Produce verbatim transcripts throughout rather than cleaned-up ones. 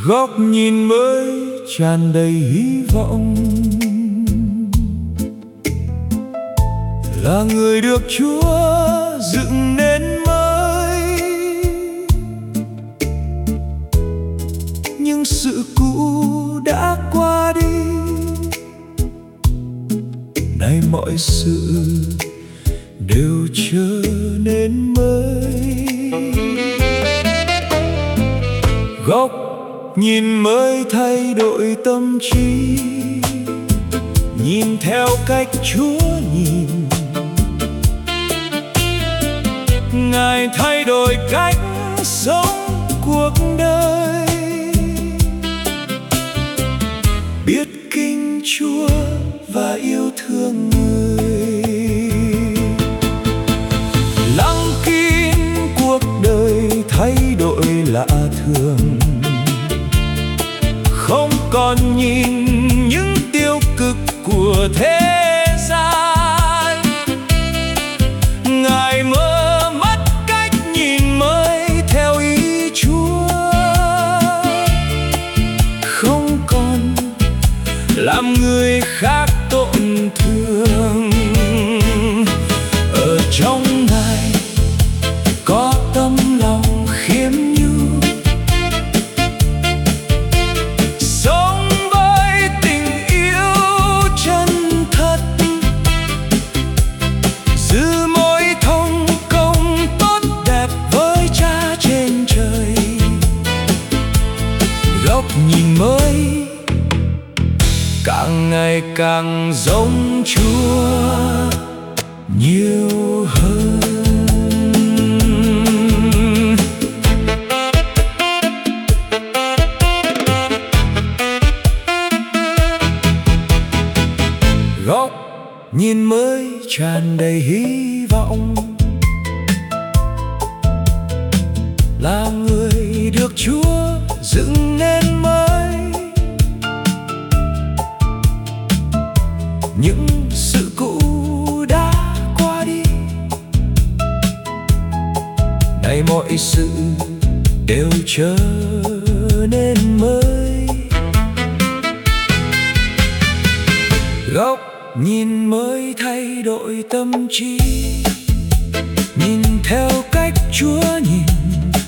Góc nhìn mới tràn đầy hy vọng, là người được Chúa dựng nên mới. Nhưng sự cũ đã qua đi, nay mọi sự đều trở nên mới. Góc nhìn mới thay đổi tâm trí, nhìn theo cách Chúa nhìn. Ngài thay đổi cách sống cuộc đời, biết kính Chúa và yêu thương người. Lặng kín cuộc đời thay đổi lạ thường, không còn nhìn những tiêu cực của thế gian. Ngài mở mắt cách nhìn mới theo ý Chúa, không còn làm người khác tổn thương. Ở trong Ngài có tấm lòng khiêm nhường, sống với tình yêu chân thật, giữ mối thông công tốt đẹp với Cha trên trời. Góc nhìn mới càng ngày càng giống Chúa nhiều hơn. Góc nhìn mới tràn đầy hy vọng, là người được Chúa dựng nên mới. Những sự cũ đã qua đi, nay mọi sự đều trở nên mới. Góc nhìn mới thay đổi tâm trí, nhìn theo cách Chúa nhìn.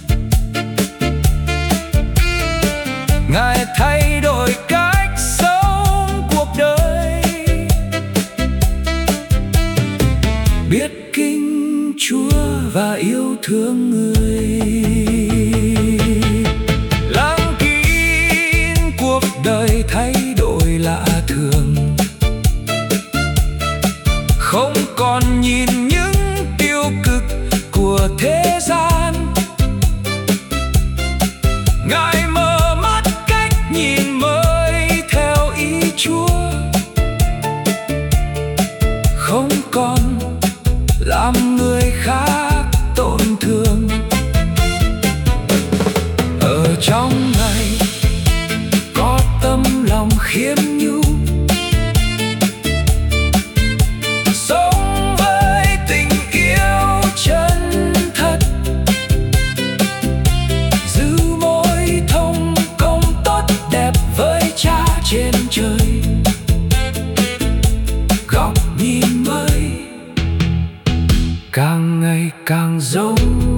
Ngài thay đổi cách sống cuộc đời, biết kính Chúa và yêu thương người. Lặng kín cuộc đời thay đổi lạ thường, không còn nhìn những tiêu cực của thế gian. Ngài mở mắt cách nhìn mới theo ý Chúa, không còn làm người khác tổn thương. Ở trong Ngài có tấm lòng khiêm nhu, sống với tình yêu chân thật, giữ mối thông công tốt đẹp với Cha trên trời. Góc nhìn mới càng ngày càng giống